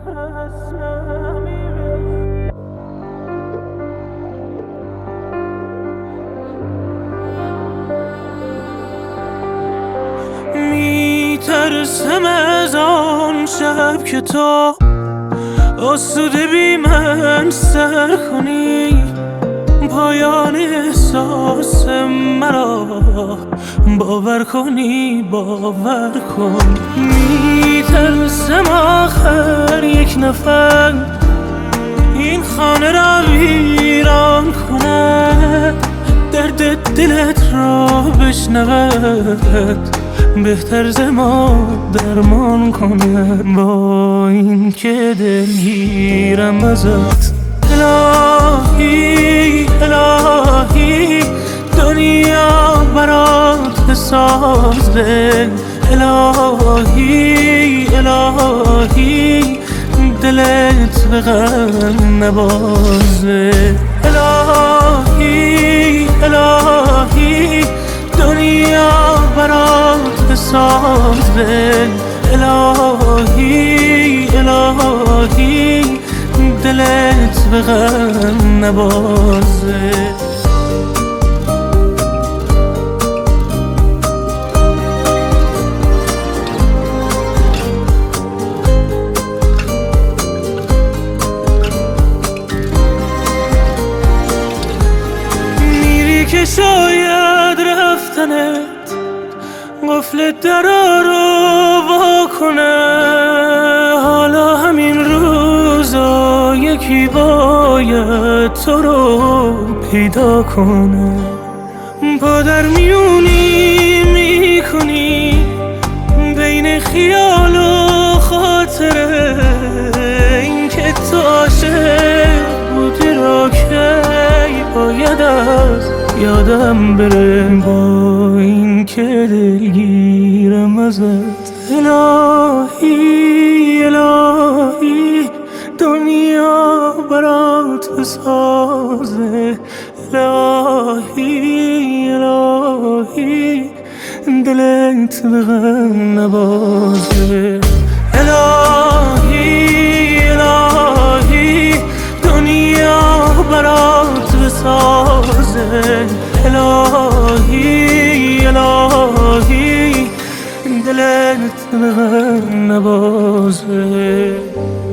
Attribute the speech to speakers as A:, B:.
A: میترسم از آن شب که تو آسوده بی من سر کنی، پایان احساس مرا باور کنی، باور کن. میترسم آخر یک نفر این خانه را ویران کنه، درد دلت را بشنود، بهتر ز ما درمان کنه. با این که دلگیرم ازت الهی، الهی دنیا برات بسازه، الهی، الهی دلت به غم نبازه، الهی، الهی دنیا برات بسازه، الهی، الهی دلت به غم نبازه. میری که شاید رفتنت قفل درا رو وا کنه، حالا همین روزا یکی باید تو رو پیدا کنه. پا در میونی میکنی بین خیال و خاطره، این که تو عاشق بودی را که باید از یادم بره. با این که دلگیرم ازت الهی، الهی دنیا برات بسازه، الهی، الهی دلت به غم نبازه، الهی، الهی دنیا برات بسازه، الهی، الهی دلت به غم نبازه.